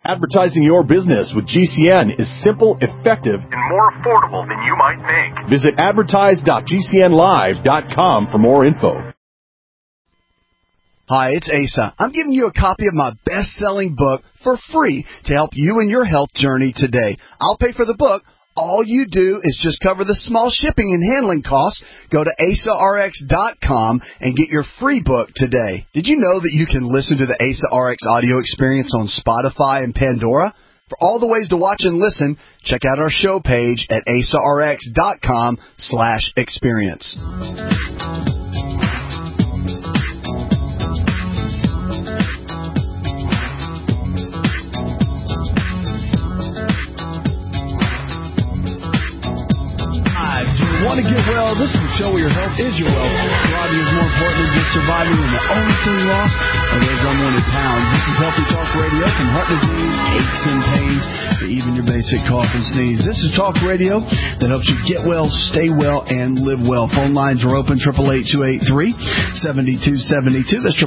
Advertising your business with GCN is simple, effective, and more affordable than you might think. Visit advertise.gcnlive.com for more info. Hi, it's Asa. I'm giving you a copy of my best-selling book for free to help you in your health journey today. I'll pay for the book. All you do is just cover the small shipping and handling costs. Go to AsaRx.com and get your free book today. Did you know that you can listen to the Asa RX audio experience on Spotify and Pandora? For all the ways to watch and listen, check out our show page at AsaRx.com/experience. Want to get well? This is a show where your health is your wealth. Surviving is more important than just surviving, and the only thing lost are those unwanted pounds. This is Healthy Talk Radio from heart disease, aches and pains, to even your basic cough and sneeze. This is Talk Radio that helps you get well, stay well, and live well. Phone lines are open, 888-283-7272. That's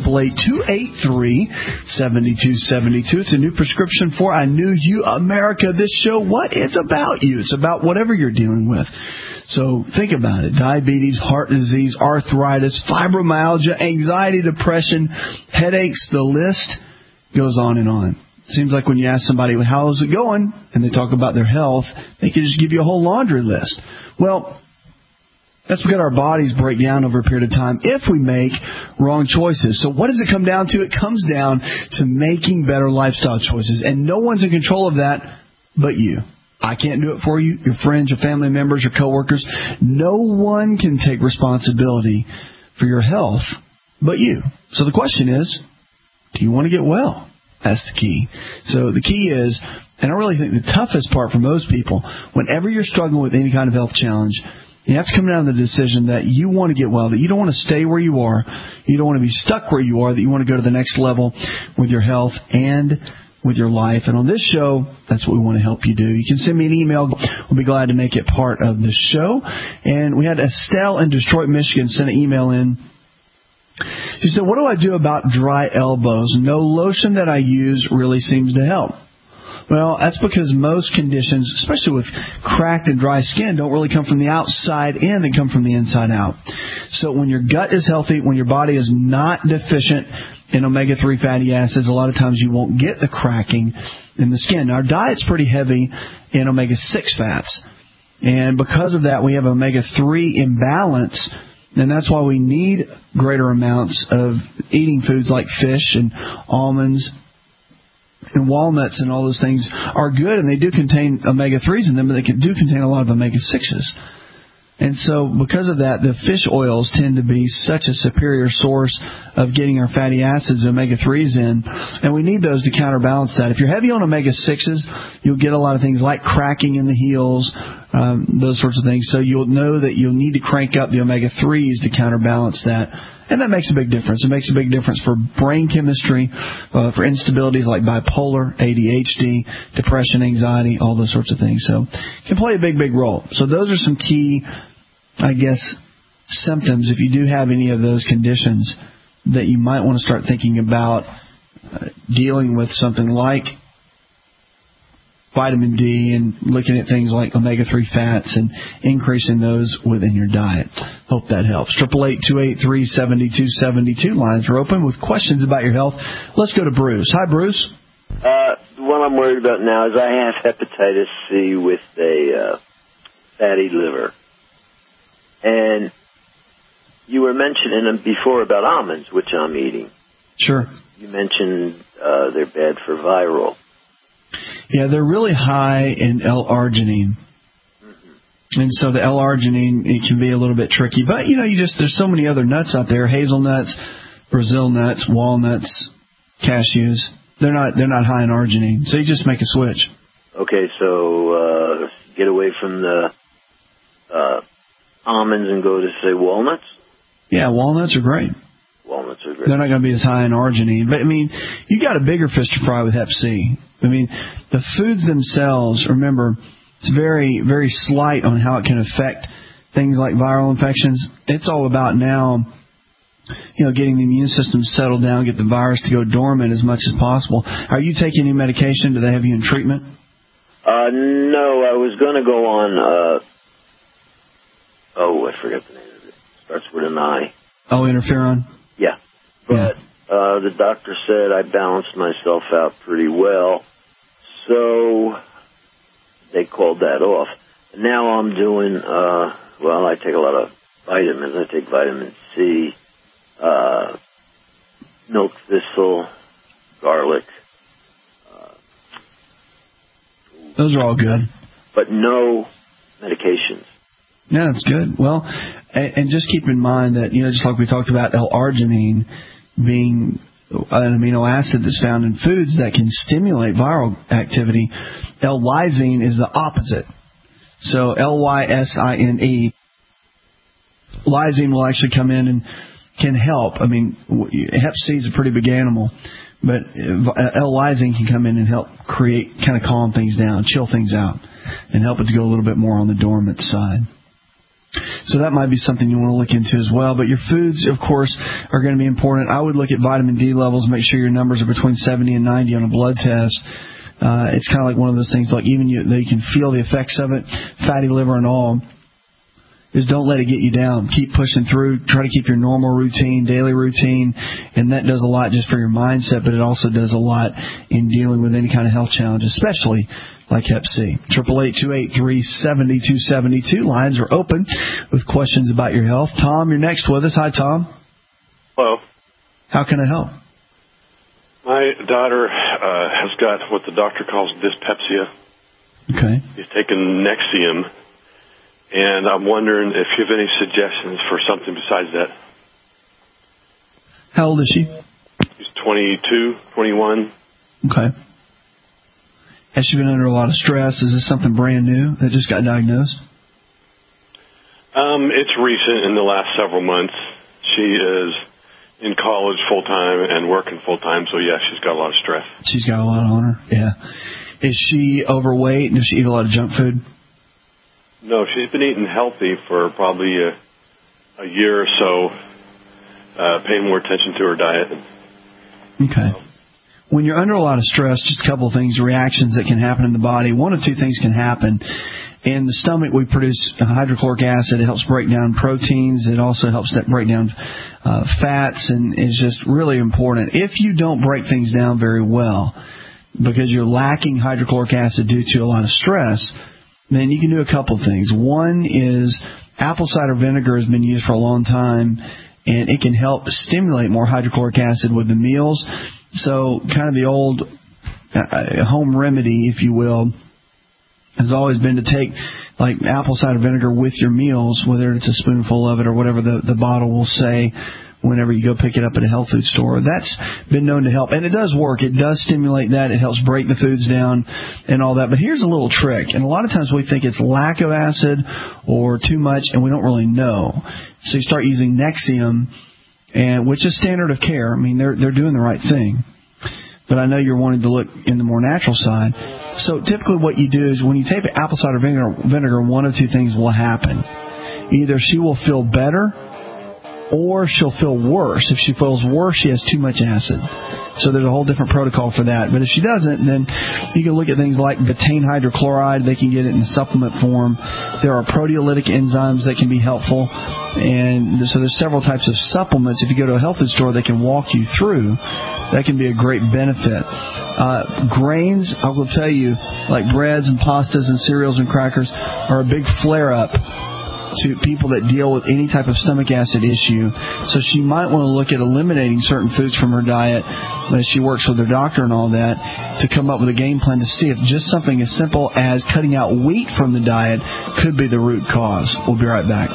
888-283-7272. It's a new prescription for I Knew You America. This show, what? It's about you. It's about whatever you're dealing with. So think about it. Diabetes, heart disease, arthritis, fibromyalgia, anxiety, depression, headaches, the list goes on and on. It seems like when you ask somebody, how's it going, and they talk about their health, they can just give you a whole laundry list. Well, that's because our bodies break down over a period of time if we make wrong choices. So what does it come down to? It comes down to making better lifestyle choices, and no one's in control of that but you. I can't do it for you, your friends, your family members, your coworkers. No one can take responsibility for your health but you. So the question is, do you want to get well? That's the key. So the key is, and I really think the toughest part for most people, whenever you're struggling with any kind of health challenge, you have to come down to the decision that you want to get well, that you don't want to stay where you are, you don't want to be stuck where you are, that you want to go to the next level with your health and with your life. And on this show, that's what we want to help you do. You can send me an email. We'll be glad to make it part of the show. And we had Estelle in Detroit, Michigan send an email in. She said, what do I do about dry elbows? No lotion that I use really seems to help. Well, that's because most conditions, especially with cracked and dry skin, don't really come from the outside in. They come from the inside out. So when your gut is healthy, when your body is not deficient in omega-3 fatty acids, a lot of times you won't get the cracking in the skin. Now, our diet's pretty heavy in omega-6 fats. And because of that, we have omega-3 imbalance. And that's why we need greater amounts of eating foods like fish and almonds and walnuts, and all those things are good, and they do contain omega-3s in them, but they do contain a lot of omega-6s. And so because of that, the fish oils tend to be such a superior source of getting our fatty acids, omega-3s in, and we need those to counterbalance that. If you're heavy on omega-6s, you'll get a lot of things like cracking in the heels, those sorts of things. So you'll know that you'll need to crank up the omega-3s to counterbalance that. And that makes a big difference. It makes a big difference for brain chemistry, for instabilities like bipolar, ADHD, depression, anxiety, all those sorts of things. So it can play a big, big role. So those are some key, I guess, symptoms, if you do have any of those conditions, that you might want to start thinking about dealing with something like vitamin D and looking at things like omega-3 fats and increasing those within your diet. Hope that helps. 888-283-7272. Lines are open with questions about your health. Let's go to Bruce. Hi, Bruce. What I'm worried about now is I have hepatitis C with a fatty liver. And you were mentioning before about almonds, which I'm eating. Sure. You mentioned they're bad for viral. Yeah, they're really high in L-arginine. Mm-hmm. And so the L-arginine, it can be a little bit tricky. But, there's so many other nuts out there, hazelnuts, Brazil nuts, walnuts, cashews. They're not high in arginine. So you just make a switch. Okay, so get away from the almonds and go to, say, walnuts? Yeah, walnuts are great. Walnuts are great. They're not going to be as high in arginine. But, you got a bigger fish to fry with Hep C. The foods themselves, remember, it's very, very slight on how it can affect things like viral infections. It's all about now getting the immune system settled down, get the virus to go dormant as much as possible. Are you taking any medication? Do they have you in treatment? No, I was going to go on, I forget the name of it. Starts with an I. Oh, interferon? Yeah. But the doctor said I balanced myself out pretty well, so they called that off. Now I'm doing, I take a lot of vitamins. I take vitamin C, milk thistle, garlic. Those are all good. But no medications. Yeah, that's good. Well, and just keep in mind that, just like we talked about L-arginine being an amino acid that's found in foods that can stimulate viral activity, L-lysine is the opposite. So L-Y-S-I-N-E, lysine will actually come in and can help. I mean, Hep C is a pretty big animal, but L-lysine can come in and help kind of calm things down, chill things out, and help it to go a little bit more on the dormant side. So that might be something you want to look into as well. But your foods, of course, are going to be important. I would look at vitamin D levels, make sure your numbers are between 70 and 90 on a blood test. It's kind of like one of those things, like even though you can feel the effects of it, fatty liver and all, is don't let it get you down. Keep pushing through. Try to keep your normal routine, daily routine, and that does a lot just for your mindset, but it also does a lot in dealing with any kind of health challenge, especially like Hep C. 888-283-7272. Lines are open with questions about your health. Tom, you're next with us. Hi, Tom. Hello. How can I help? My daughter has got what the doctor calls dyspepsia. Okay. She's taken Nexium, and I'm wondering if you have any suggestions for something besides that. How old is she? She's 22, 21. Okay. Has she been under a lot of stress? Is this something brand new that just got diagnosed? It's recent, in the last several months. She is in college full-time and working full-time, so yeah, she's got a lot of stress. She's got a lot on her, yeah. Is she overweight? Does she eat a lot of junk food? No, she's been eating healthy for probably a year or so, paying more attention to her diet. Okay. When you're under a lot of stress, just a couple of things, reactions that can happen in the body. One of two things can happen. In the stomach, we produce hydrochloric acid. It helps break down proteins. It also helps break down fats, and is just really important. If you don't break things down very well because you're lacking hydrochloric acid due to a lot of stress, then you can do a couple of things. One is apple cider vinegar has been used for a long time, and it can help stimulate more hydrochloric acid with the meals. So kind of the old home remedy, if you will, has always been to take like apple cider vinegar with your meals, whether it's a spoonful of it or whatever the bottle will say whenever you go pick it up at a health food store. That's been known to help. And it does work. It does stimulate that. It helps break the foods down and all that. But here's a little trick. And a lot of times we think it's lack of acid or too much, and we don't really know. So you start using Nexium, which is standard of care. I mean, they're doing the right thing. But I know you're wanting to look in the more natural side. So typically what you do is when you take apple cider vinegar, one of two things will happen. Either she will feel better, or she'll feel worse. If she feels worse, she has too much acid. So there's a whole different protocol for that. But if she doesn't, then you can look at things like betaine hydrochloride. They can get it in supplement form. There are proteolytic enzymes that can be helpful. And so there's several types of supplements. If you go to a health food store, they can walk you through. That can be a great benefit. Grains, I will tell you, like breads and pastas and cereals and crackers, are a big flare-up to people that deal with any type of stomach acid issue. So she might want to look at eliminating certain foods from her diet as she works with her doctor and all that, to come up with a game plan to see if just something as simple as cutting out wheat from the diet could be the root cause. We'll be right back.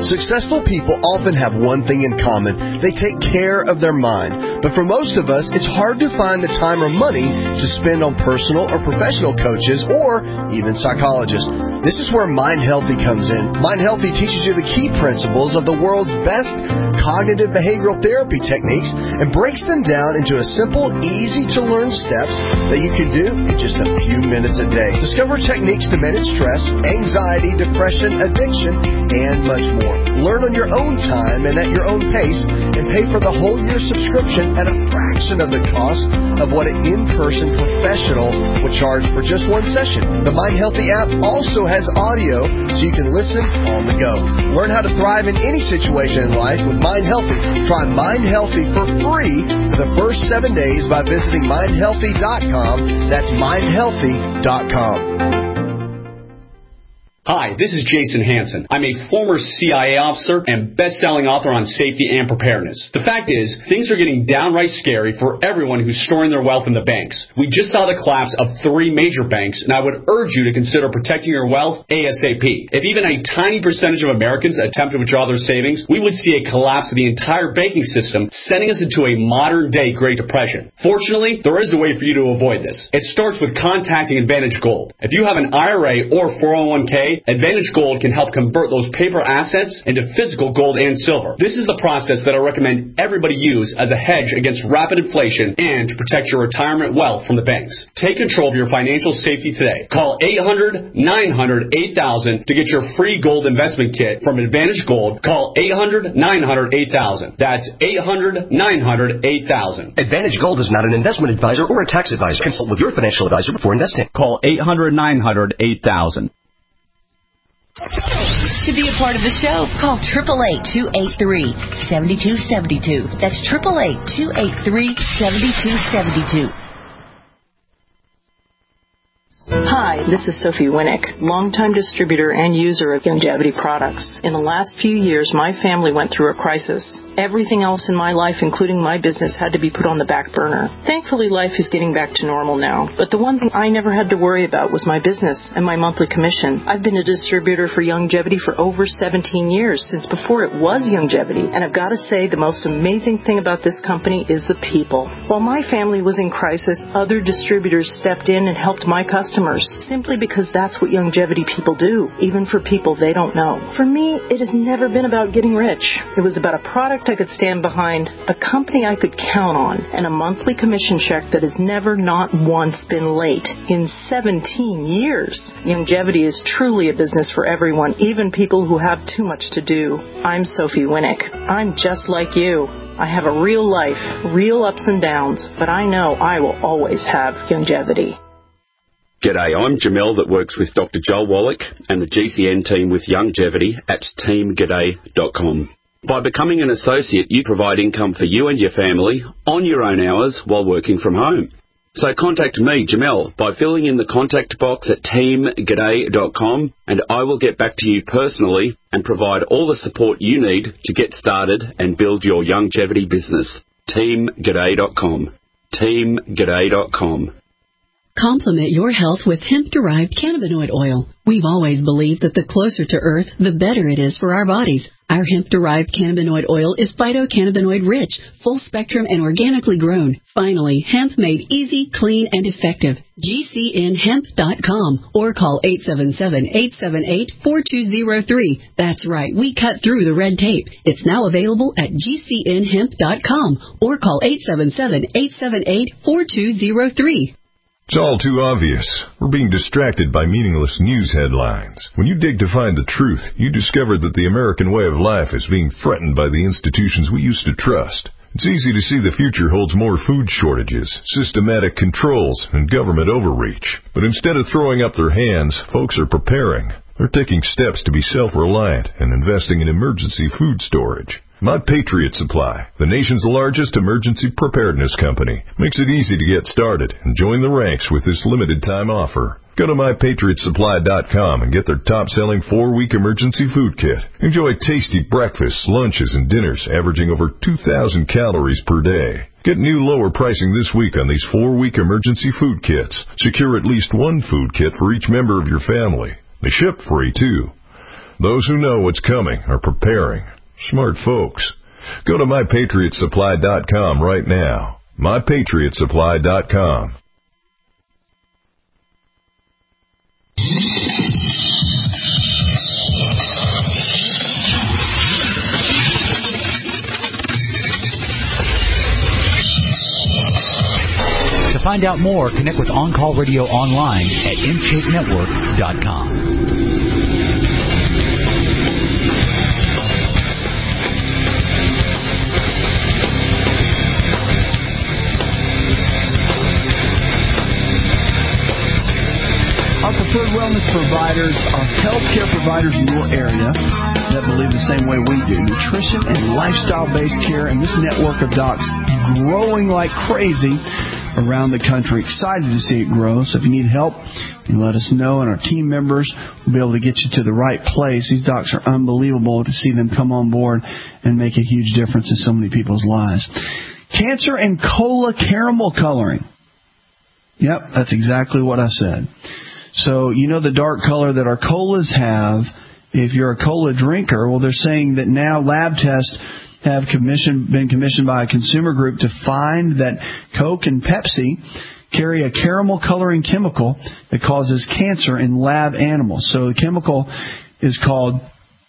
Successful people often have one thing in common. They take care of their mind. But for most of us, it's hard to find the time or money to spend on personal or professional coaches or even psychologists. This is where Mind Healthy comes in. Mind Healthy teaches you the key principles of the world's best cognitive behavioral therapy techniques and breaks them down into a simple, easy-to-learn steps that you can do in just a few minutes a day. Discover techniques to manage stress, anxiety, depression, addiction, and much more. Learn on your own time and at your own pace, and pay for the whole year subscription at a fraction of the cost of what an in-person professional would charge for just one session. The Mind Healthy app also has audio so you can listen on the go. Learn how to thrive in any situation in life with Mind Healthy. Try Mind Healthy for free for the first 7 days by visiting mindhealthy.com. That's mindhealthy.com. Hi, this is Jason Hansen. I'm a former CIA officer and best-selling author on safety and preparedness. The fact is, things are getting downright scary for everyone who's storing their wealth in the banks. We just saw the collapse of 3 major banks, and I would urge you to consider protecting your wealth ASAP. If even a tiny percentage of Americans attempt to withdraw their savings, we would see a collapse of the entire banking system, sending us into a modern-day Great Depression. Fortunately, there is a way for you to avoid this. It starts with contacting Advantage Gold. If you have an IRA or 401k, Advantage Gold can help convert those paper assets into physical gold and silver. This is the process that I recommend everybody use as a hedge against rapid inflation and to protect your retirement wealth from the banks. Take control of your financial safety today. Call 800-900-8000 to get your free gold investment kit from Advantage Gold. Call 800-900-8000. That's 800-900-8000. Advantage Gold is not an investment advisor or a tax advisor. Consult with your financial advisor before investing. Call 800-900-8000. To be a part of the show, call 888-283-7272. That's 888-283-7272. Hi, this is Sophie Winnick, longtime distributor and user of Youngevity products. In the last few years, my family went through a crisis. Everything else in my life, including my business, had to be put on the back burner. Thankfully, life is getting back to normal now. But the one thing I never had to worry about was my business and my monthly commission. I've been a distributor for Youngevity for over 17 years, since before it was Youngevity. And I've got to say, the most amazing thing about this company is the people. While my family was in crisis, other distributors stepped in and helped my customers, simply because that's what Youngevity people do, even for people they don't know. For me, it has never been about getting rich. It was about a product I could stand behind, a company I could count on, and a monthly commission check that has never not once been late in 17 years. Youngevity is truly a business for everyone, even people who have too much to do. I'm Sophie Winnick. I'm just like you. I have a real life, real ups and downs, but I know I will always have Youngevity. G'day, I'm Jamel that works with Dr. Joel Wallach and the GCN team with Youngevity at teamg'day.com. By becoming an associate, you provide income for you and your family on your own hours while working from home. So contact me, Jamel, by filling in the contact box at teamg'day.com, and I will get back to you personally and provide all the support you need to get started and build your Youngevity business. teamg'day.com. teamg'day.com. Complement your health with hemp-derived cannabinoid oil. We've always believed that the closer to Earth, the better it is for our bodies. Our hemp-derived cannabinoid oil is phytocannabinoid-rich, full-spectrum, and organically grown. Finally, hemp made easy, clean, and effective. GCNhemp.com or call 877-878-4203. That's right, we cut through the red tape. It's now available at GCNhemp.com or call 877-878-4203. It's all too obvious. We're being distracted by meaningless news headlines. When you dig to find the truth, you discover that the American way of life is being threatened by the institutions we used to trust. It's easy to see the future holds more food shortages, systematic controls, and government overreach. But instead of throwing up their hands, folks are preparing. They're taking steps to be self-reliant and investing in emergency food storage. My Patriot Supply, the nation's largest emergency preparedness company, makes it easy to get started and join the ranks with this limited-time offer. Go to MyPatriotSupply.com and get their top-selling 4-week emergency food kit. Enjoy tasty breakfasts, lunches, and dinners averaging over 2,000 calories per day. Get new lower pricing this week on these 4-week emergency food kits. Secure at least one food kit for each member of your family. They ship free, too. Those who know what's coming are preparing. Smart folks. Go to MyPatriotSupply.com right now. MyPatriotSupply.com. To find out more, connect with On Call Radio online at InShapeNetwork.com. Our preferred wellness providers are healthcare providers in your area that believe the same way we do. Nutrition and lifestyle-based care, and this network of docs growing like crazy around the country. Excited to see it grow. So if you need help, you let us know, and our team members will be able to get you to the right place. These docs are unbelievable to see them come on board and make a huge difference in so many people's lives. Cancer and cola caramel coloring. Yep, that's exactly what I said. So, you know the dark color that our colas have. If you're a cola drinker, well, they're saying that now lab tests have been commissioned by a consumer group to find that Coke and Pepsi carry a caramel coloring chemical that causes cancer in lab animals. So the chemical is called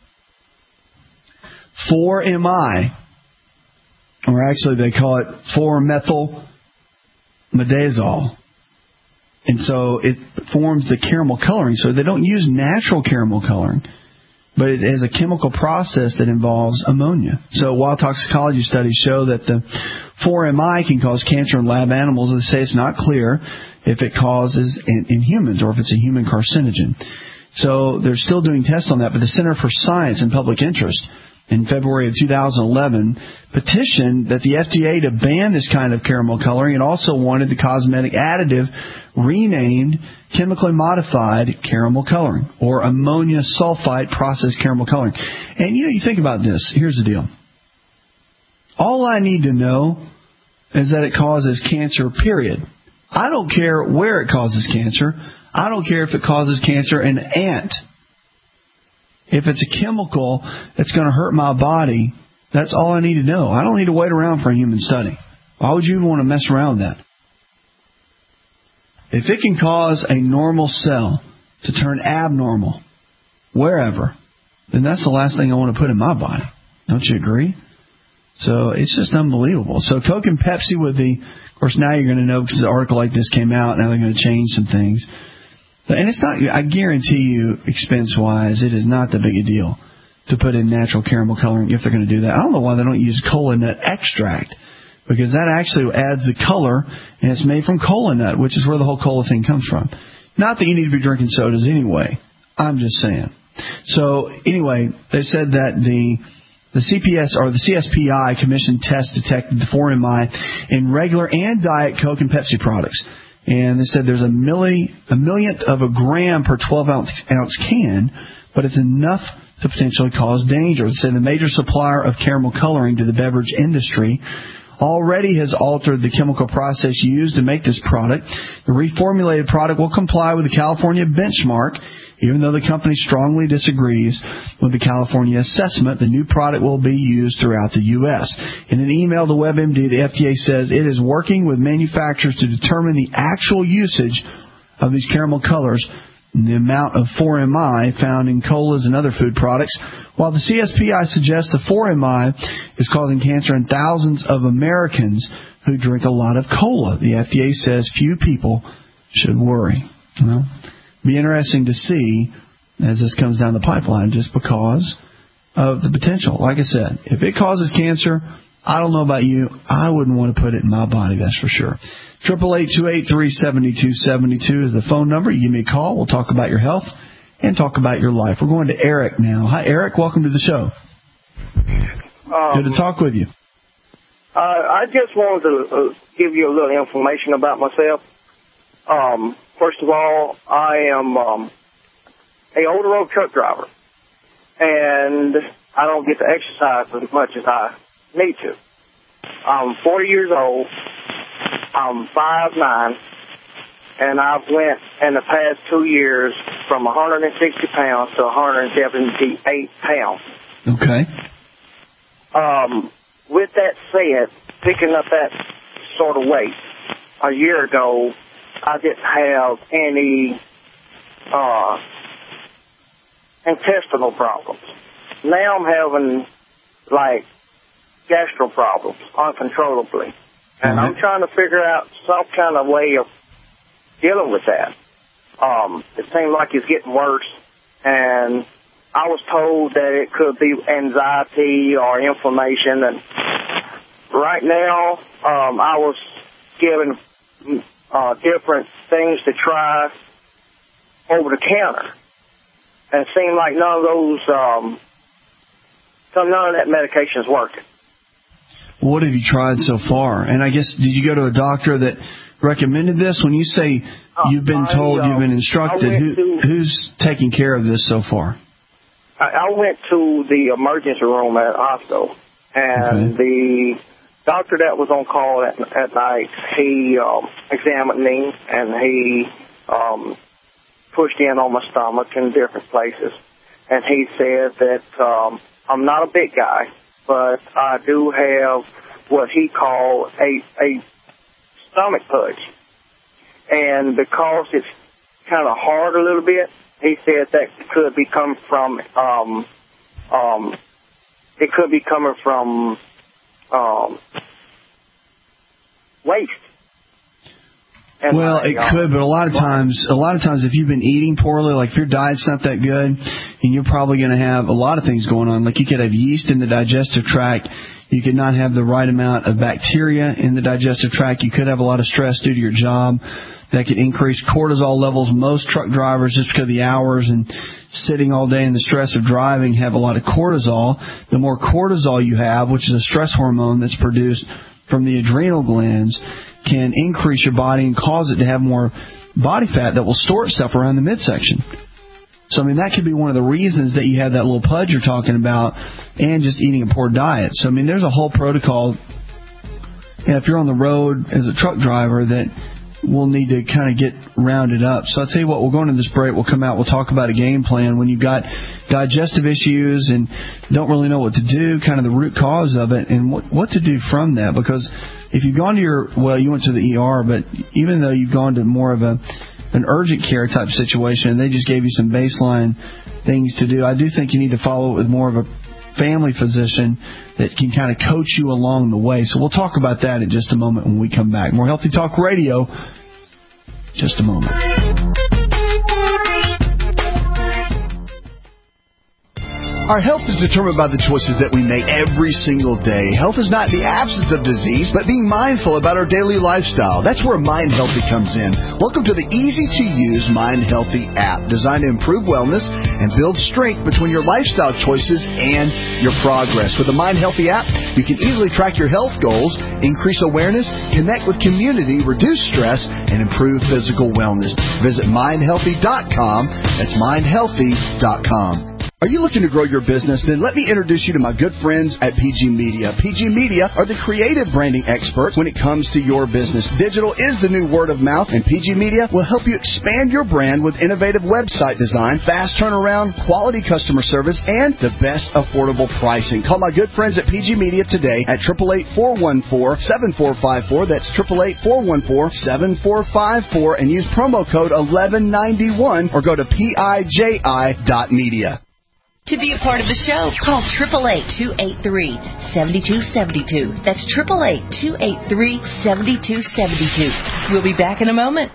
4-MI, or actually they call it 4-methylmidazole. And so it forms the caramel coloring. So they don't use natural caramel coloring, but it is a chemical process that involves ammonia. So while toxicology studies show that the 4-MI can cause cancer in lab animals, they say it's not clear if it causes in humans or if it's a human carcinogen. So they're still doing tests on that, but the Center for Science and Public Interest in February of 2011 petitioned that the FDA to ban this kind of caramel coloring. It also wanted the cosmetic additive renamed chemically modified caramel coloring, or ammonia sulfite processed caramel coloring. And you think about this. Here's the deal. All I need to know is that it causes cancer, period. I don't care where it causes cancer. I don't care if it causes cancer in an ant. If it's a chemical that's going to hurt my body, that's all I need to know. I don't need to wait around for a human study. Why would you even want to mess around with that? If it can cause a normal cell to turn abnormal, wherever, then that's the last thing I want to put in my body. Don't you agree? So it's just unbelievable. So Coke and Pepsi with of course now you're going to know because the article like this came out, now they're going to change some things. And it's not, I guarantee you, expense-wise, it is not that big a deal to put in natural caramel coloring if they're going to do that. I don't know why they don't use cola nut extract, because that actually adds the color, and it's made from cola nut, which is where the whole cola thing comes from. Not that you need to be drinking sodas anyway. I'm just saying. So, anyway, they said that the CPS or the CSPI commissioned tests detected the 4-MI in regular and Diet Coke and Pepsi products. And they said there's a millionth of a gram per 12-ounce can, but it's enough to potentially cause danger. They say the major supplier of caramel coloring to the beverage industry already has altered the chemical process used to make this product. The reformulated product will comply with the California benchmark. Even though the company strongly disagrees with the California assessment, the new product will be used throughout the U.S. In an email to WebMD, the FDA says it is working with manufacturers to determine the actual usage of these caramel colors and the amount of 4-MI found in colas and other food products. While the CSPI suggests the 4-MI is causing cancer in thousands of Americans who drink a lot of cola, the FDA says few people should worry. Well, be interesting to see as this comes down the pipeline, just because of the potential. Like I said, if it causes cancer, I don't know about you, I wouldn't want to put it in my body, that's for sure. 888-283-7272 is the phone number. You give me a call. We'll talk about your health and talk about your life. We're going to Eric now. Hi, Eric. Welcome to the show. Good to talk with you. I just wanted to give you a little information about myself. First of all, I am a over-the-road truck driver, and I don't get to exercise as much as I need to. I'm 40 years old. I'm 5'9", and I've went in the past 2 years from 160 pounds to 178 pounds. Okay. With that said, picking up that sort of weight, a year ago, I didn't have any intestinal problems. Now I'm having, like, gastro problems uncontrollably. And I'm trying to figure out some kind of way of dealing with that. It seems like it's getting worse, and I was told that it could be anxiety or inflammation. And right now, I was given different things to try over the counter, and it seemed like none of that medication is working. What have you tried so far? And I guess, did you go to a doctor that recommended this? When you say you've been told, you've been instructed, who's taking care of this so far? I went to the emergency room at the hospital, and the doctor that was on call at night, he examined me, and he pushed in on my stomach in different places. And he said that I'm not a big guy, but I do have what he called a stomach pudge. And because it's kind of hard a little bit, he said that could be coming from waste. And well, it could, but a lot of times, if you've been eating poorly, like if your diet's not that good, and you're probably going to have a lot of things going on. Like you could have yeast in the digestive tract. You could not have the right amount of bacteria in the digestive tract. You could have a lot of stress due to your job. That could increase cortisol levels. Most truck drivers, just because of the hours and sitting all day and the stress of driving, have a lot of cortisol. The more cortisol you have, which is a stress hormone that's produced from the adrenal glands, can increase your body and cause it to have more body fat that will store itself around the midsection. So, I mean, that could be one of the reasons that you have that little pudge you're talking about, and just eating a poor diet. So, I mean, there's a whole protocol. And if you're on the road as a truck driver, that we'll need to kind of get rounded up. So I'll tell you what, we'll go into this break, we'll come out, we'll talk about a game plan when you've got digestive issues and don't really know what to do, kind of the root cause of it, and what to do from that. Because if you've gone to you went to the ER, but even though you've gone to more of an urgent care type situation and they just gave you some baseline things to do, I do think you need to follow it with more of a family physician that can kind of coach you along the way. So we'll talk about that in just a moment when we come back. More Healthy Talk Radio, just a moment. Our health is determined by the choices that we make every single day. Health is not the absence of disease, but being mindful about our daily lifestyle. That's where Mind Healthy comes in. Welcome to the easy-to-use Mind Healthy app, designed to improve wellness and build strength between your lifestyle choices and your progress. With the Mind Healthy app, you can easily track your health goals, increase awareness, connect with community, reduce stress, and improve physical wellness. Visit mindhealthy.com. That's mindhealthy.com. Are you looking to grow your business? Then let me introduce you to my good friends at PG Media. PG Media are the creative branding experts when it comes to your business. Digital is the new word of mouth, and PG Media will help you expand your brand with innovative website design, fast turnaround, quality customer service, and the best affordable pricing. Call my good friends at PG Media today at 888-414-7454. That's 888-414-7454, and use promo code 1191 or go to PIJI.media. To be a part of the show, call 888-283-7272. That's 888-283-7272. We'll be back in a moment.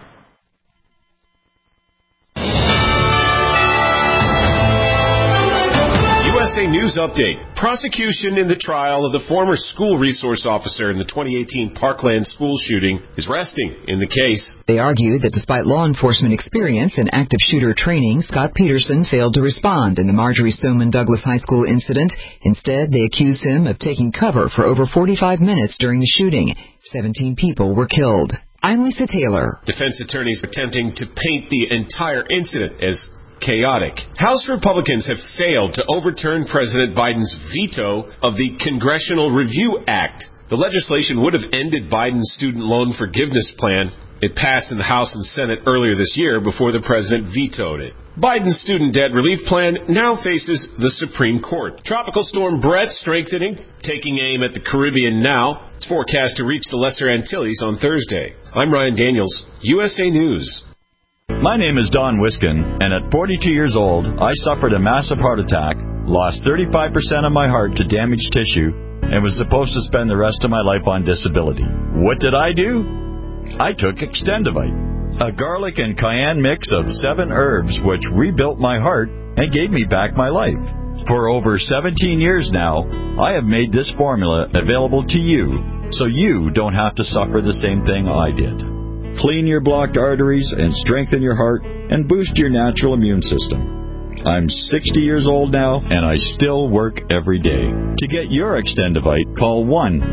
USA News Update. Prosecution in the trial of the former school resource officer in the 2018 Parkland school shooting is resting in the case. They argue that despite law enforcement experience and active shooter training, Scott Peterson failed to respond in the Marjorie Stoneman Douglas High School incident. Instead, they accused him of taking cover for over 45 minutes during the shooting. 17 people were killed. I'm Lisa Taylor. Defense attorneys attempting to paint the entire incident as chaotic. House Republicans have failed to overturn President Biden's veto of the Congressional Review Act. The legislation would have ended Biden's student loan forgiveness plan It passed in the House and Senate earlier this year before the president vetoed it. Biden's student debt relief plan now faces the Supreme Court. Tropical storm Brett strengthening, taking aim at the Caribbean now. It's forecast to reach the Lesser Antilles on Thursday. I'm Ryan Daniels, USA News. My name is Don Wiskin, and at 42 years old, I suffered a massive heart attack, lost 35% of my heart to damaged tissue, and was supposed to spend the rest of my life on disability. What did I do? I took Extendivite, a garlic and cayenne mix of 7 herbs which rebuilt my heart and gave me back my life. For over 17 years now, I have made this formula available to you, so you don't have to suffer the same thing I did. Clean your blocked arteries and strengthen your heart and boost your natural immune system. I'm 60 years old now, and I still work every day. To get your Extendivite, call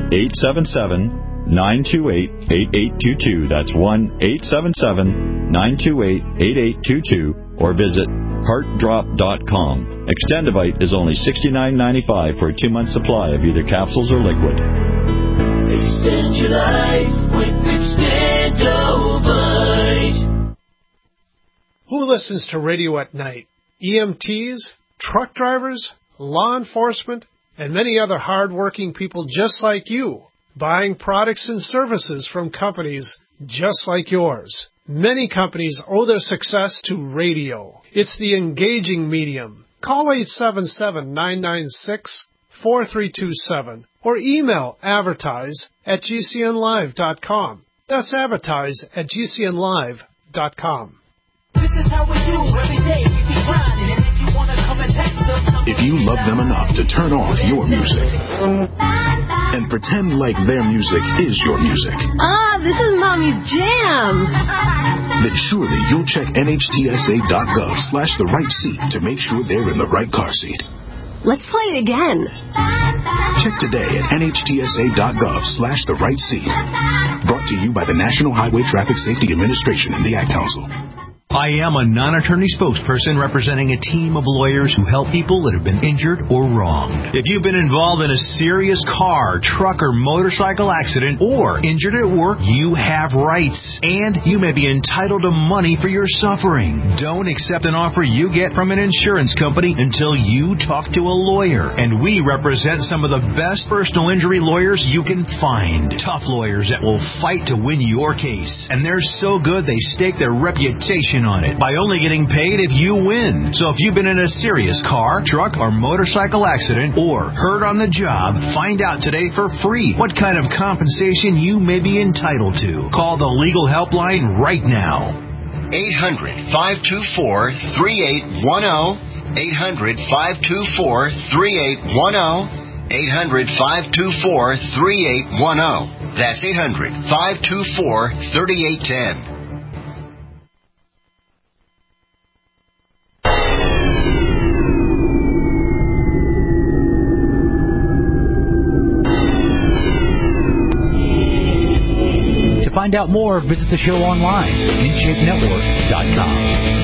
1-877-928-8822. That's 1-877-928-8822. Or visit heartdrop.com. Extendivite is only $69.95 for a 2-month supply of either capsules or liquid. Extend your life with Extendovite. Who listens to radio at night? EMTs, truck drivers, law enforcement, and many other hard-working people just like you, buying products and services from companies just like yours. Many companies owe their success to radio. It's the engaging medium. Call 877-996-4327 or email advertise@gcnlive.com. That's advertise@gcnlive.com. This is how we do every day. We be grinding, and if you want to come and text us, if you love them enough to turn off your music and pretend like their music is your music. This is Mommy's jam. Then surely you'll check NHTSA.gov/the right seat to make sure they're in the right car seat. Let's play it again. Check today at NHTSA.gov/the right seat. Brought to you by the National Highway Traffic Safety Administration and the Ad Council. I am a non-attorney spokesperson representing a team of lawyers who help people that have been injured or wronged. If you've been involved in a serious car, truck, or motorcycle accident or injured at work, you have rights, and you may be entitled to money for your suffering. Don't accept an offer you get from an insurance company until you talk to a lawyer, and we represent some of the best personal injury lawyers you can find. Tough lawyers that will fight to win your case, and they're so good they stake their reputation on it by only getting paid if you win. So if you've been in a serious car, truck, or motorcycle accident or hurt on the job, find out today for free what kind of compensation you may be entitled to. Call the legal helpline right now. 800-524-3810. 800-524-3810. 800-524-3810. That's 800-524-3810. To find out more, visit the show online, InShapeNetwork.com.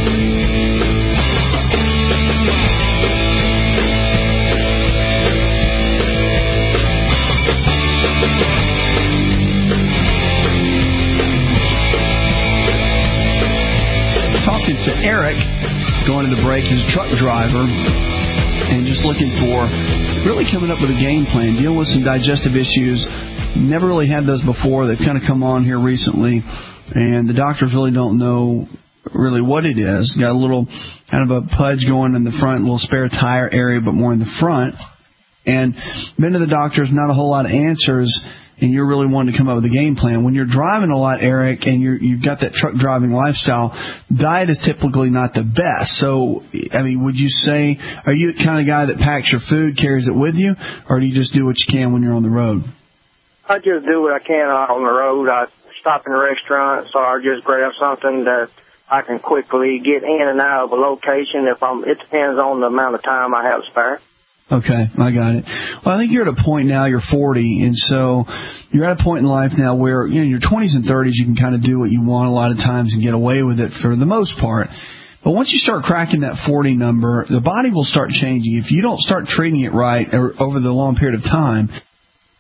Talking to Eric, going to the break, he's a truck driver, and just looking for, really coming up with a game plan, dealing with some digestive issues. Never really had those before. They've kind of come on here recently, and the doctors really don't know really what it is. Got a little kind of a pudge going in the front, a little spare tire area, but more in the front. And been to the doctors, not a whole lot of answers, and you're really wanting to come up with a game plan. When you're driving a lot, Eric, and you've got that truck driving lifestyle, diet is typically not the best. So, I mean, would you say, are you the kind of guy that packs your food, carries it with you, or do you just do what you can when you're on the road? I just do what I can on the road. I stop in a restaurant, so I just grab something that I can quickly get in and out of a location. It depends on the amount of time I have spare. Okay, I got it. Well, I think you're at a point now, you're 40, and so you're at a point in life now where, you know, in your 20s and 30s, you can kind of do what you want a lot of times and get away with it for the most part. But once you start cracking that 40 number, the body will start changing. If you don't start treating it right over the long period of time,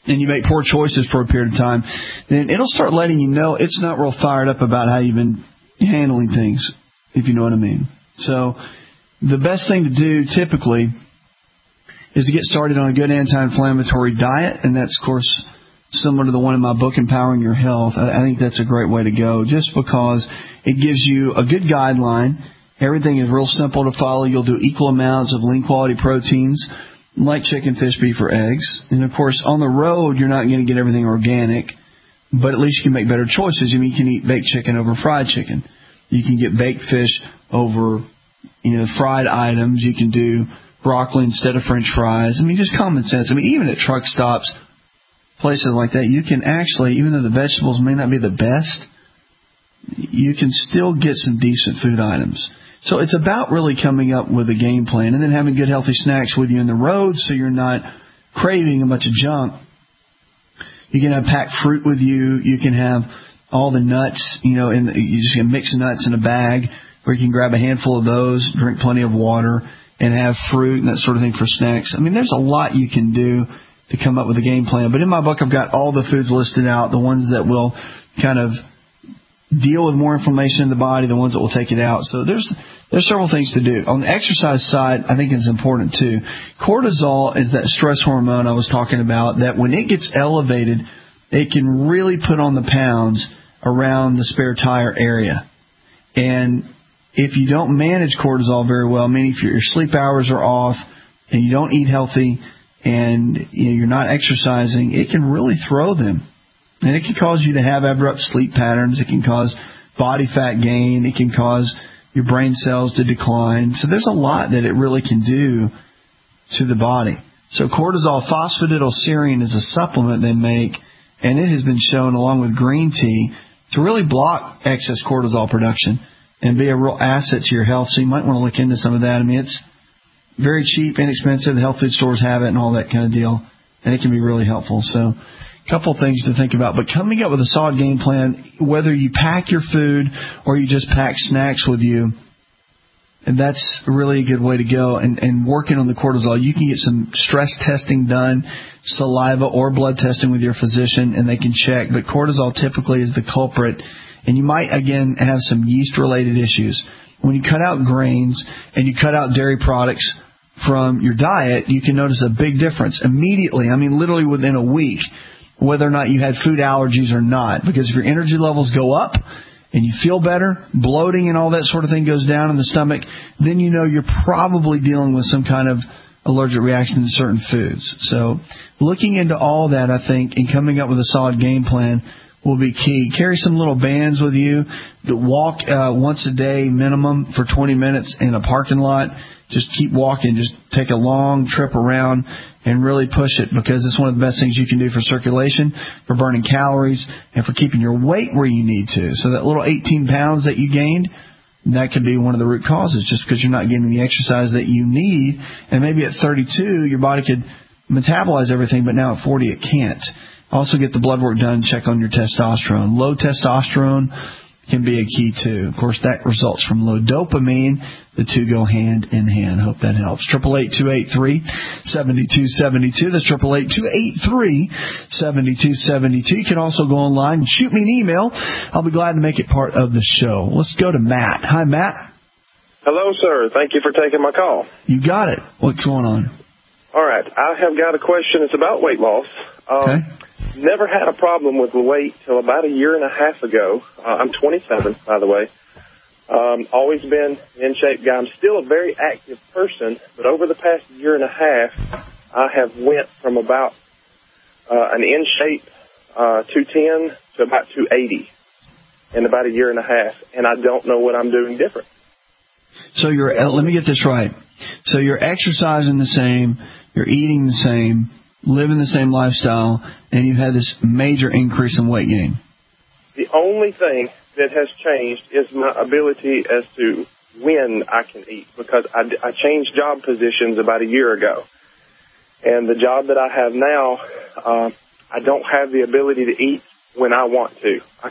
and you make poor choices for a period of time, then it'll start letting you know it's not real fired up about how you've been handling things, if you know what I mean. So the best thing to do typically is to get started on a good anti-inflammatory diet, and that's, of course, similar to the one in my book, Empowering Your Health. I think that's a great way to go, just because it gives you a good guideline. Everything is real simple to follow. You'll do equal amounts of lean quality proteins like chicken, fish, beef, or eggs. And, of course, on the road, you're not going to get everything organic, but at least you can make better choices. I mean, you can eat baked chicken over fried chicken. You can get baked fish over, fried items. You can do broccoli instead of French fries. I mean, just common sense. I mean, even at truck stops, places like that, you can actually, even though the vegetables may not be the best, you can still get some decent food items. So it's about really coming up with a game plan and then having good healthy snacks with you on the road so you're not craving a bunch of junk. You can have packed fruit with you. You can have all the nuts, you just can mix nuts in a bag, or you can grab a handful of those, drink plenty of water, and have fruit and that sort of thing for snacks. I mean, there's a lot you can do to come up with a game plan. But in my book, I've got all the foods listed out, the ones that will kind of deal with more inflammation in the body, the ones that will take it out. So there's several things to do. On the exercise side, I think it's important too. Cortisol is that stress hormone I was talking about, that when it gets elevated, it can really put on the pounds around the spare tire area. And if you don't manage cortisol very well, meaning if your sleep hours are off and you don't eat healthy and you're not exercising, it can really throw them. And it can cause you to have abrupt sleep patterns. It can cause body fat gain. It can cause your brain cells to decline. So there's a lot that it really can do to the body. So cortisol phosphatidylserine is a supplement they make, and it has been shown, along with green tea, to really block excess cortisol production and be a real asset to your health. So you might want to look into some of that. I mean, it's very cheap, inexpensive. The health food stores have it and all that kind of deal, and it can be really helpful. So a couple things to think about. But coming up with a solid game plan, whether you pack your food or you just pack snacks with you, and that's really a good way to go. And working on the cortisol, you can get some stress testing done, saliva or blood testing with your physician, and they can check. But cortisol typically is the culprit. And you might, again, have some yeast-related issues. When you cut out grains and you cut out dairy products from your diet, you can notice a big difference immediately. I mean, literally within a week, whether or not you had food allergies or not. Because if your energy levels go up and you feel better, bloating and all that sort of thing goes down in the stomach, then you know you're probably dealing with some kind of allergic reaction to certain foods. So looking into all that, I think, and coming up with a solid game plan will be key. Carry some little bands with you that walk once a day minimum for 20 minutes in a parking lot. Just keep walking. Just take a long trip around and really push it, because it's one of the best things you can do for circulation, for burning calories, and for keeping your weight where you need to. So that little 18 pounds that you gained, that could be one of the root causes, just because you're not getting the exercise that you need. And maybe at 32, your body could metabolize everything, but now at 40, it can't. Also get the blood work done, check on your testosterone. Low testosterone can be a key too. Of course, that results from low dopamine. The two go hand in hand. Hope that helps. 888-283-7272. That's 888-283-7272. You can also go online and shoot me an email. I'll be glad to make it part of the show. Let's go to Matt. Hi, Matt. Hello, sir. Thank you for taking my call. You got it. What's going on? All right. I have got a question. It's about weight loss. Okay. Never had a problem with the weight till about a year and a half ago. I'm 27, by the way. Always been in shape guy. I'm still a very active person, but over the past year and a half, I have went from about an in shape 210 to about 280 in about a year and a half, and I don't know what I'm doing different. So let me get this right. So you're exercising the same, you're eating the same, living the same lifestyle, and you've had this major increase in weight gain. The only thing that has changed is my ability as to when I can eat, because I changed job positions about a year ago. And the job that I have now, I don't have the ability to eat when I want to. I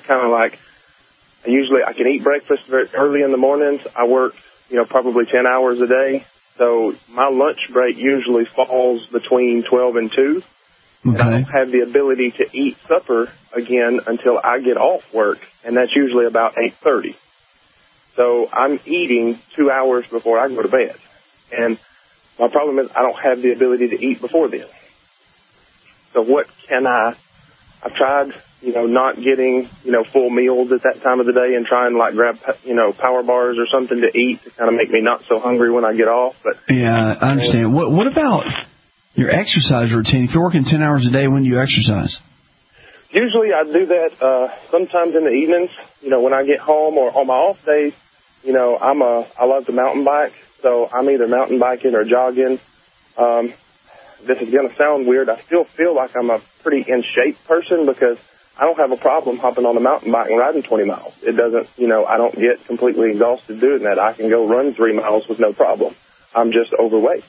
can eat breakfast very early in the mornings. I work, probably 10 hours a day. So my lunch break usually falls between 12 and 2. And I don't have the ability to eat supper again until I get off work, and that's usually about 8:30. So I'm eating 2 hours before I go to bed. And my problem is I don't have the ability to eat before then. So what can I've tried, not getting, full meals at that time of the day and trying like grab, power bars or something to eat to kind of make me not so hungry when I get off. But yeah, I understand. What about your exercise routine? If you're working 10 hours a day, when do you exercise? Usually I do that sometimes in the evenings, when I get home, or on my off days. I love to mountain bike, so I'm either mountain biking or jogging. This is going to sound weird. I still feel like I'm a pretty in shape person because I don't have a problem hopping on a mountain bike and riding 20 miles. It doesn't, I don't get completely exhausted doing that. I can go run 3 miles with no problem. I'm just overweight.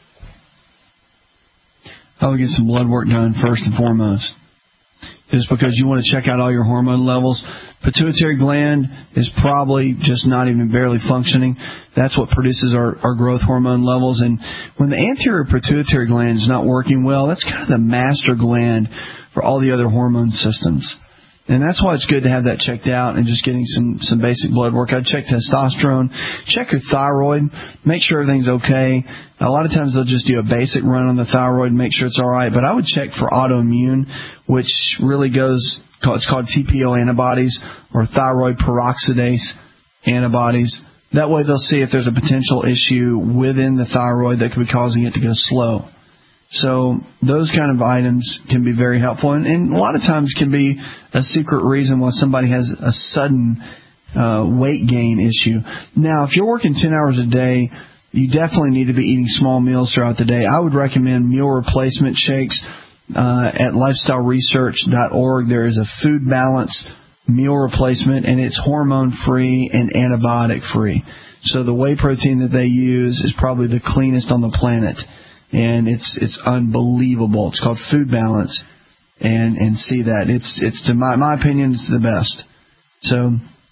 I would get some blood work done first and foremost. Just because you want to check out all your hormone levels. Pituitary gland is probably just not even barely functioning. That's what produces our growth hormone levels. And when the anterior pituitary gland is not working well, that's kind of the master gland for all the other hormone systems. And that's why it's good to have that checked out and just getting some basic blood work. I'd check testosterone, check your thyroid, make sure everything's okay. A lot of times they'll just do a basic run on the thyroid and make sure it's all right. But I would check for autoimmune, which really it's called TPO antibodies or thyroid peroxidase antibodies. That way they'll see if there's a potential issue within the thyroid that could be causing it to go slow. So those kind of items can be very helpful, and a lot of times can be a secret reason why somebody has a sudden weight gain issue. Now, if you're working 10 hours a day, you definitely need to be eating small meals throughout the day. I would recommend meal replacement shakes at lifestyleresearch.org. There is a food balance meal replacement, and it's hormone-free and antibiotic-free. So the whey protein that they use is probably the cleanest on the planet. And it's unbelievable. It's called Food Balance, and see that it's to my opinion, it's the best. So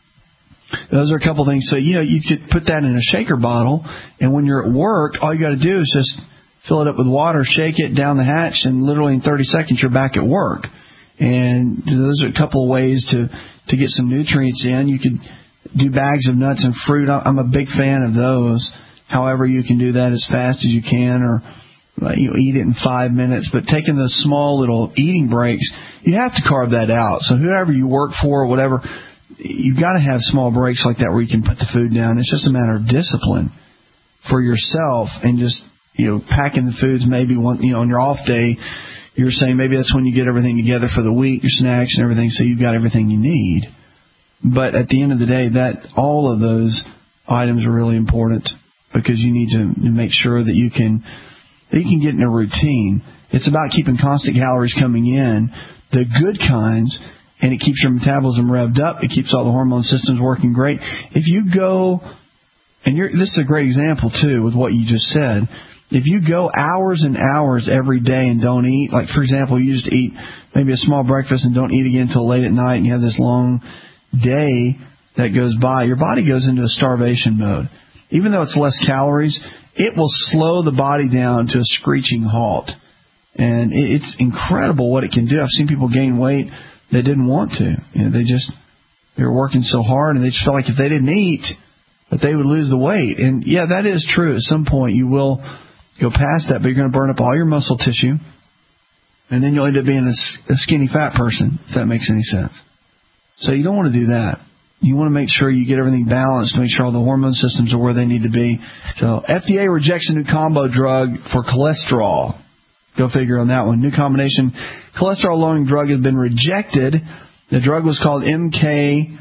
those are a couple things. So you could put that in a shaker bottle, and when you're at work, all you got to do is just fill it up with water, shake it down the hatch, and literally in 30 seconds you're back at work. And those are a couple of ways to get some nutrients in. You could do bags of nuts and fruit. I'm a big fan of those. However, you can do that as fast as you can, or eat it in 5 minutes. But taking those small little eating breaks, you have to carve that out. So whoever you work for or whatever, you've got to have small breaks like that where you can put the food down. It's just a matter of discipline for yourself, and just packing the foods. Maybe on your off day, you're saying maybe that's when you get everything together for the week, your snacks and everything, so you've got everything you need. But at the end of the day, all of those items are really important, because you need to make sure that you can get in a routine. It's about keeping constant calories coming in, the good kinds, and it keeps your metabolism revved up. It keeps all the hormone systems working great. If you go, and this is a great example too with what you just said, if you go hours and hours every day and don't eat, like for example, you just eat maybe a small breakfast and don't eat again until late at night, and you have this long day that goes by, your body goes into a starvation mode. Even though it's less calories, it will slow the body down to a screeching halt. And it's incredible what it can do. I've seen people gain weight that didn't want to. They were working so hard, and they just felt like if they didn't eat, that they would lose the weight. And yeah, that is true. At some point, you will go past that, but you're going to burn up all your muscle tissue, and then you'll end up being a skinny fat person, if that makes any sense. So you don't want to do that. You want to make sure you get everything balanced, make sure all the hormone systems are where they need to be. So FDA rejects a new combo drug for cholesterol. Go figure on that one. New combination cholesterol-lowering drug has been rejected. The drug was called MK653C.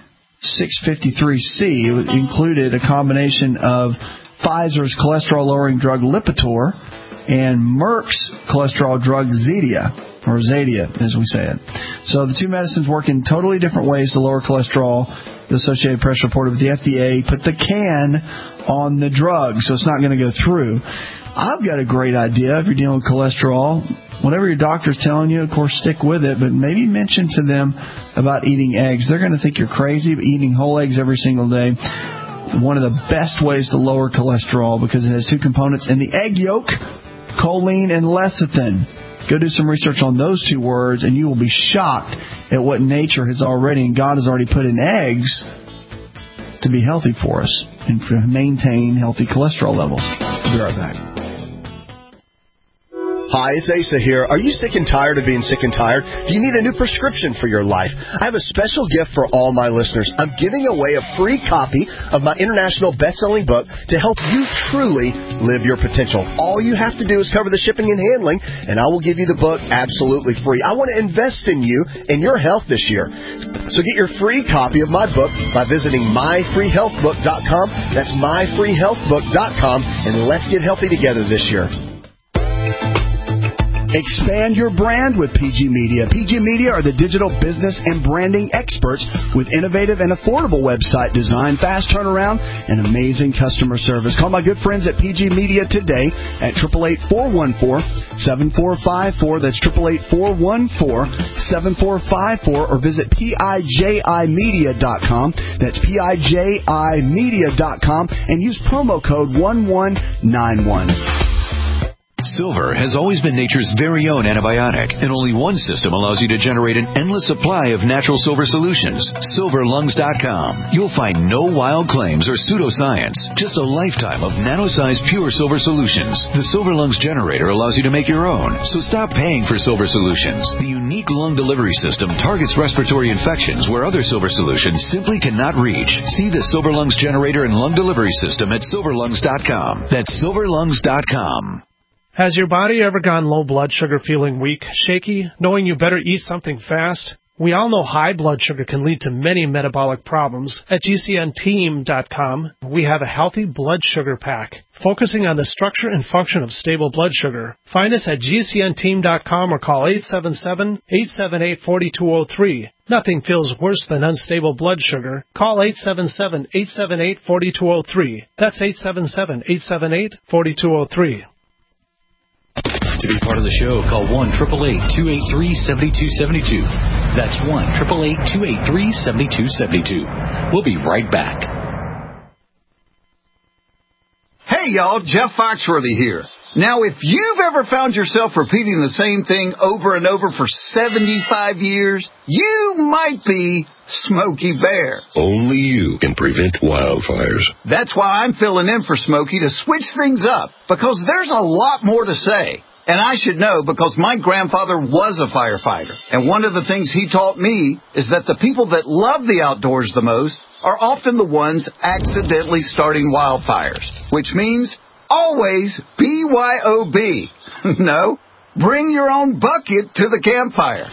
It included a combination of Pfizer's cholesterol-lowering drug Lipitor and Merck's cholesterol drug Zetia, or Zadia, as we say it. So the two medicines work in totally different ways to lower cholesterol. The Associated Press reported with the FDA put the can on the drug, so it's not going to go through. I've got a great idea if you're dealing with cholesterol. Whatever your doctor's telling you, of course, stick with it, but maybe mention to them about eating eggs. They're going to think you're crazy, but eating whole eggs every single day, one of the best ways to lower cholesterol, because it has two components in the egg yolk, choline and lecithin. Go do some research on those two words, and you will be shocked at what nature has already, and God has already put in eggs to be healthy for us and to maintain healthy cholesterol levels. We'll be right back. Hi, it's Asa here. Are you sick and tired of being sick and tired? Do you need a new prescription for your life? I have a special gift for all my listeners. I'm giving away a free copy of my international best-selling book to help you truly live your potential. All you have to do is cover the shipping and handling, and I will give you the book absolutely free. I want to invest in you and your health this year. So get your free copy of my book by visiting myfreehealthbook.com. That's myfreehealthbook.com, and let's get healthy together this year. Expand your brand with PG Media. PG Media are the digital business and branding experts with innovative and affordable website design, fast turnaround, and amazing customer service. Call my good friends at PG Media today at 888-414-7454. That's 888-414-7454, or visit PIJImedia.com. That's PIJImedia.com, and use promo code 1191. Silver has always been nature's very own antibiotic, and only one system allows you to generate an endless supply of natural silver solutions. SilverLungs.com. You'll find no wild claims or pseudoscience, just a lifetime of nano-sized pure silver solutions. The Silver Lungs generator allows you to make your own, so stop paying for silver solutions. The unique lung delivery system targets respiratory infections where other silver solutions simply cannot reach. See the Silver Lungs generator and lung delivery system at SilverLungs.com. That's SilverLungs.com. Has your body ever gone low blood sugar, feeling weak, shaky, knowing you better eat something fast? We all know high blood sugar can lead to many metabolic problems. At GCNteam.com, we have a healthy blood sugar pack, focusing on the structure and function of stable blood sugar. Find us at GCNteam.com or call 877-878-4203. Nothing feels worse than unstable blood sugar. Call 877-878-4203. That's 877-878-4203. To be part of the show, call 1-888-283-7272. That's 1-888-283-7272. We'll be right back. Hey, y'all, Jeff Foxworthy here. Now, if you've ever found yourself repeating the same thing over and over for 75 years, you might be Smokey Bear. Only you can prevent wildfires. That's why I'm filling in for Smokey to switch things up, because there's a lot more to say. And I should know because my grandfather was a firefighter. And one of the things he taught me is that the people that love the outdoors the most are often the ones accidentally starting wildfires, which means always BYOB. No, bring your own bucket to the campfire.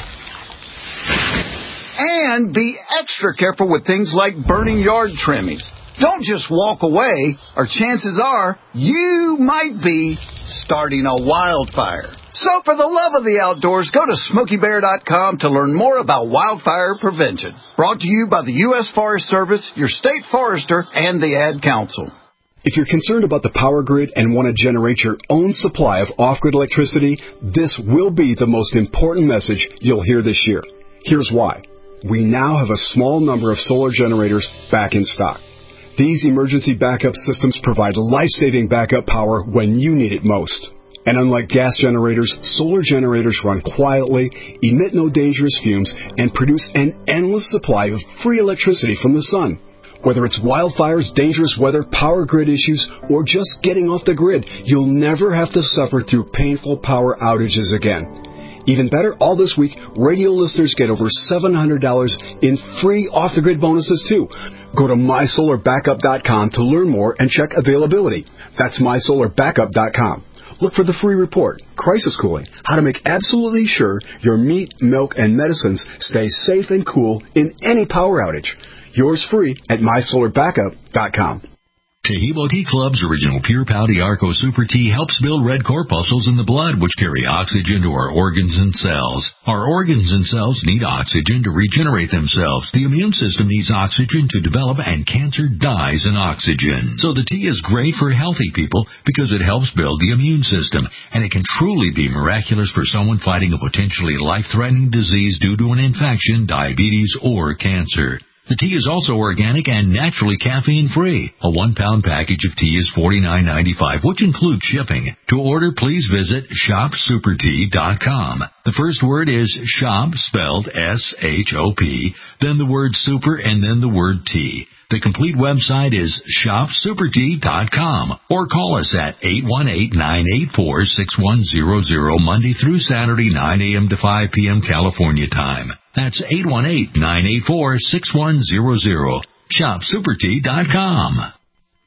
And be extra careful with things like burning yard trimmings. Don't just walk away, or chances are you might be starting a wildfire. So for the love of the outdoors, go to SmokeyBear.com to learn more about wildfire prevention. Brought to you by the U.S. Forest Service, your state forester, and the Ad Council. If you're concerned about the power grid and want to generate your own supply of off-grid electricity, this will be the most important message you'll hear this year. Here's why. We now have a small number of solar generators back in stock. These emergency backup systems provide life-saving backup power when you need it most. And unlike gas generators, solar generators run quietly, emit no dangerous fumes, and produce an endless supply of free electricity from the sun. Whether it's wildfires, dangerous weather, power grid issues, or just getting off the grid, you'll never have to suffer through painful power outages again. Even better, all this week, radio listeners get over $700 in free off-the-grid bonuses, too. Go to MySolarBackup.com to learn more and check availability. That's MySolarBackup.com. Look for the free report, Crisis Cooling, how to make absolutely sure your meat, milk, and medicines stay safe and cool in any power outage. Yours free at MySolarBackup.com. Taheebo Tea Club's original Pure Pouty Arco Super Tea helps build red corpuscles in the blood, which carry oxygen to our organs and cells. Our organs and cells need oxygen to regenerate themselves. The immune system needs oxygen to develop, and cancer dies in oxygen. So the tea is great for healthy people because it helps build the immune system, and it can truly be miraculous for someone fighting a potentially life-threatening disease due to an infection, diabetes, or cancer. The tea is also organic and naturally caffeine-free. A 1-pound package of tea is $49.95, which includes shipping. To order, please visit shopsupertea.com. The first word is shop, spelled S-H-O-P, then the word super, and then the word tea. The complete website is shopsupertea.com, or call us at 818-984-6100 Monday through Saturday, 9 a.m. to 5 p.m. California time. That's 818-984-6100. shopsupertea.com.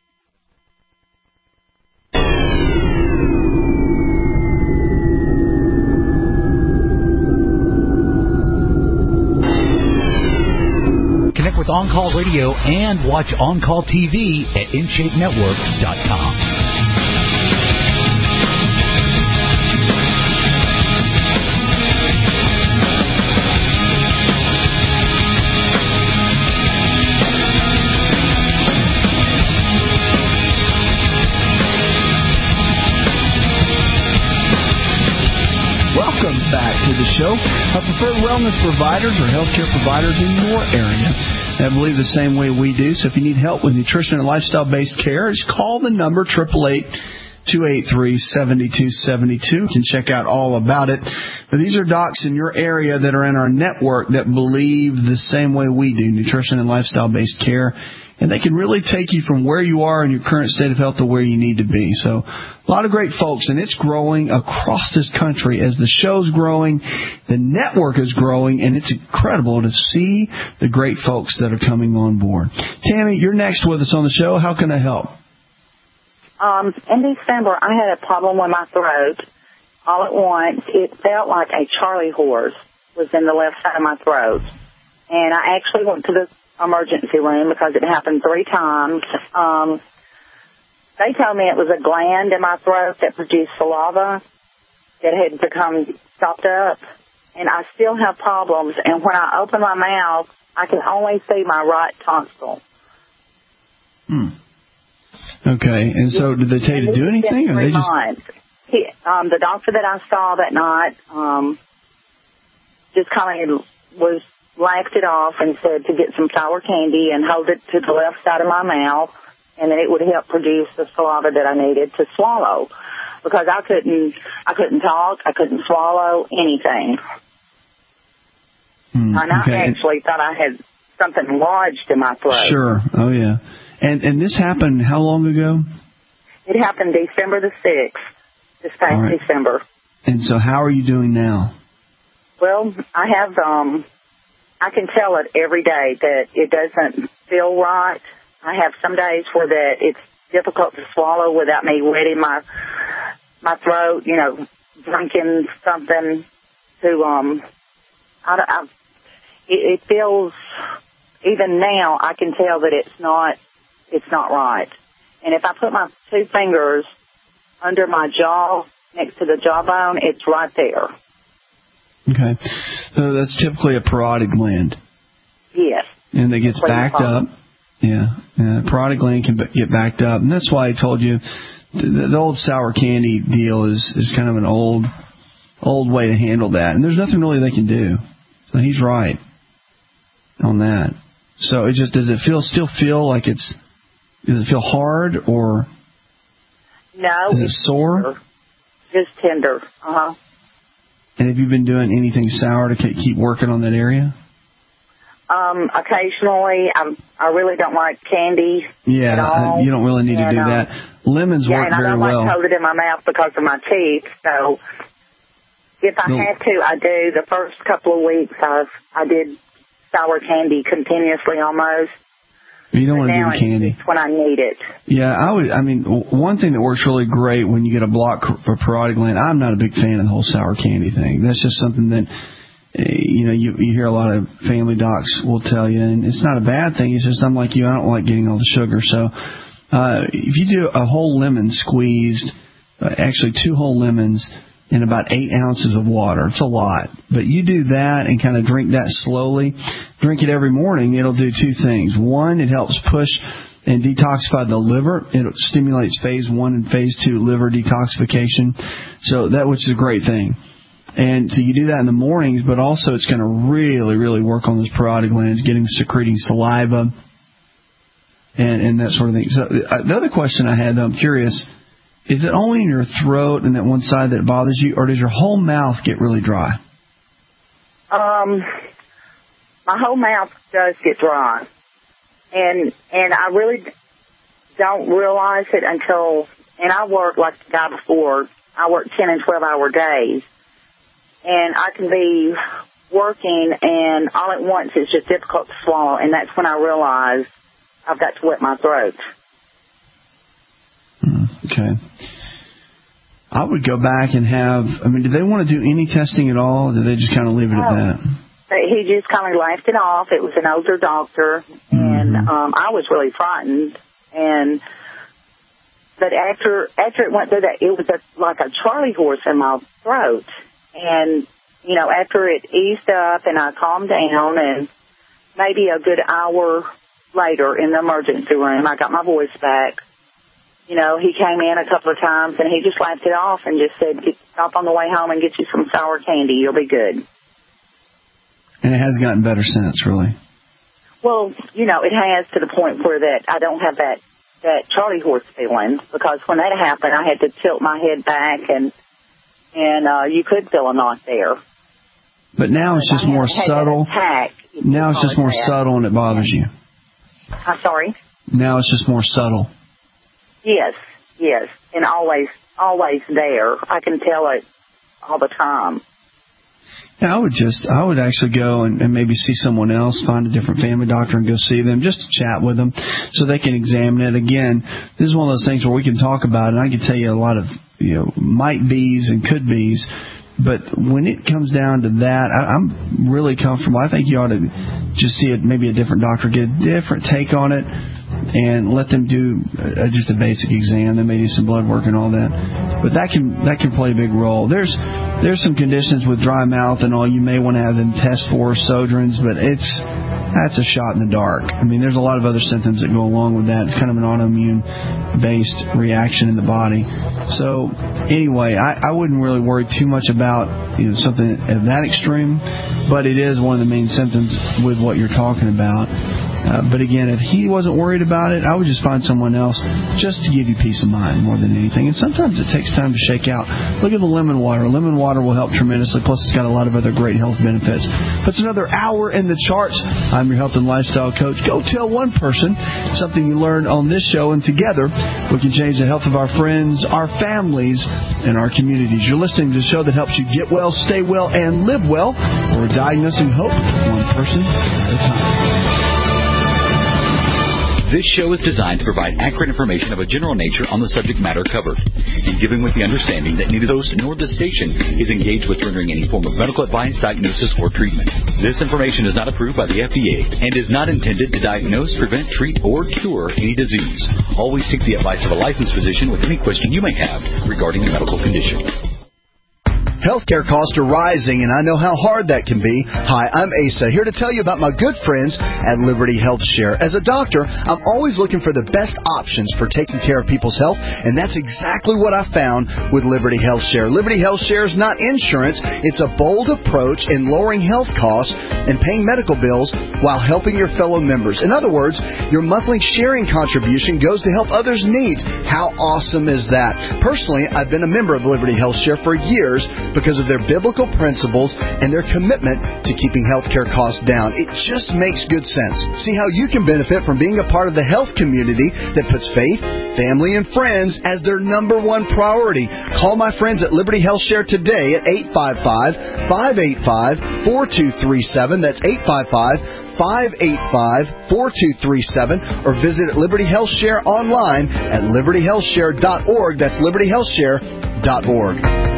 Connect with On Call Radio and watch On Call TV at InShapeNetwork.com. Welcome back to the show. Preferred wellness providers or healthcare providers in your area that believe the same way we do. So if you need help with nutrition and lifestyle-based care, just call the number 888-283-7272. You can check out all about it. But these are docs in your area that are in our network that believe the same way we do, nutrition and lifestyle-based care. And they can really take you from where you are in your current state of health to where you need to be. So a lot of great folks, and it's growing across this country as the show's growing, the network is growing, and it's incredible to see the great folks that are coming on board. Tammy, you're next with us on the show. How can I help? In December, I had a problem with my throat. All at once, it felt like a Charlie horse was in the left side of my throat. And I actually went to the emergency room because it happened 3 times. They told me it was a gland in my throat that produced saliva that had become stopped up, and I still have problems. And when I open my mouth, I can only see my right tonsil. Okay, and so did they tell you to do anything, or they just? The doctor that I saw that night just kind of laughed it off and said to get some sour candy and hold it to the left side of my mouth, and then it would help produce the saliva that I needed to swallow, because I couldn't talk, I couldn't swallow anything. And I actually thought I had something lodged in my throat. Sure. Oh yeah. And this happened how long ago? It happened December the 6th, this past December. And so how are you doing now? Well, I have I can tell it every day that it doesn't feel right. I have some days where that it's difficult to swallow without me wetting my throat, drinking something to, it feels, even now, I can tell that it's not right. And if I put my 2 fingers under my jaw, next to the jawbone, it's right there. Okay. So that's typically a parotid gland. Yes. And it gets backed up. Yeah. Parotid gland can get backed up. And that's why I told you the old sour candy deal is kind of an old way to handle that. And there's nothing really they can do. So he's right on that. So does it still feel like does it feel hard, or? No. Is it sore? Just tender. Uh-huh. And have you been doing anything sour to keep working on that area? Occasionally. I really don't like candy. Yeah, at all. You don't really need to do that. Lemons work very well. Yeah, and I don't like to hold it in my mouth because of my teeth. So if I have to, I do. The first couple of weeks, I did sour candy continuously almost. You don't want to do the candy. It's when I need it. Yeah, one thing that works really great when you get a block for parotid gland, I'm not a big fan of the whole sour candy thing. That's just something that, you hear a lot of family docs will tell you, and it's not a bad thing. It's just I'm like you, I don't like getting all the sugar. So if you do a whole lemon squeezed, actually 2 whole lemons in about 8 ounces of water. It's a lot. But you do that and kind of drink that slowly. Drink it every morning. It'll do 2 things. One, it helps push and detoxify the liver. It stimulates phase 1 and phase 2 liver detoxification. So which is a great thing. And so you do that in the mornings, but also it's going to really, really work on those parotid glands, getting secreting saliva and that sort of thing. So the other question I had, though, I'm curious, is it only in your throat and that one side that bothers you, or does your whole mouth get really dry? My whole mouth does get dry. And I really don't realize it until, and I work like the guy before, I work 10 and 12-hour days. And I can be working, and all at once it's just difficult to swallow, and that's when I realize I've got to wet my throat. Okay. I would go back and do they want to do any testing at all, or do they just kind of leave it at that? He just kind of laughed it off. It was an older doctor, and I was really frightened. But after it went through that, it was like a Charlie horse in my throat. And, after it eased up and I calmed down, and maybe a good hour later in the emergency room, I got my voice back. He came in a couple of times, and he just laughed it off and just said, stop on the way home and get you some sour candy. You'll be good. And it has gotten better since, really? Well, it has, to the point where that I don't have that Charlie horse feeling, because when that happened, I had to tilt my head back, and you could feel a knot there. But now it's just more subtle. Now it's just more subtle, and it bothers you. I'm sorry? Now it's just more subtle. Yes, and always there. I can tell it all the time. Yeah, I would actually go and maybe see someone else, find a different family doctor and go see them, just to chat with them so they can examine it. Again, this is one of those things where we can talk about it, and I can tell you a lot of, might be's and could be's, but when it comes down to that, I'm really comfortable. I think you ought to just see it, maybe a different doctor, get a different take on it, and let them do just a basic exam. They may do some blood work and all that, but that can play a big role. There's some conditions with dry mouth and all you may want to have them test for, Sjögren's, but that's a shot in the dark. I mean, there's a lot of other symptoms that go along with that. It's kind of an autoimmune-based reaction in the body. So anyway, I wouldn't really worry too much about something of that extreme, but it is one of the main symptoms with what you're talking about. But again, if he wasn't worried about it, I would just find someone else just to give you peace of mind more than anything. And sometimes it takes time to shake out. Look at the lemon water. Lemon water will help tremendously. Plus, it's got a lot of other great health benefits. Puts another hour in the charts. I'm your health and lifestyle coach. Go tell one person something you learned on this show, and together we can change the health of our friends, our families, and our communities. You're listening to the show that helps you get well, stay well, and live well. We're diagnosing hope one person at a time. This show is designed to provide accurate information of a general nature on the subject matter covered, and given with the understanding that neither host nor the station is engaged with rendering any form of medical advice, diagnosis, or treatment. This information is not approved by the FDA and is not intended to diagnose, prevent, treat, or cure any disease. Always seek the advice of a licensed physician with any question you may have regarding a medical condition. Healthcare costs are rising, and I know how hard that can be. Hi, I'm Asa, here to tell you about my good friends at Liberty Health Share. As a doctor, I'm always looking for the best options for taking care of people's health, and that's exactly what I found with Liberty Health Share. Liberty Health Share is not insurance. It's a bold approach in lowering health costs and paying medical bills while helping your fellow members. In other words, your monthly sharing contribution goes to help others' needs. How awesome is that? Personally, I've been a member of Liberty Health Share for years because of their biblical principles and their commitment to keeping healthcare costs down. It just makes good sense. See how you can benefit from being a part of the health community that puts faith, family, and friends as their number one priority. Call my friends at Liberty Health Share today at 855-585-4237. That's 855-585-4237, or visit Liberty Health Share online at libertyhealthshare.org. That's libertyhealthshare.org.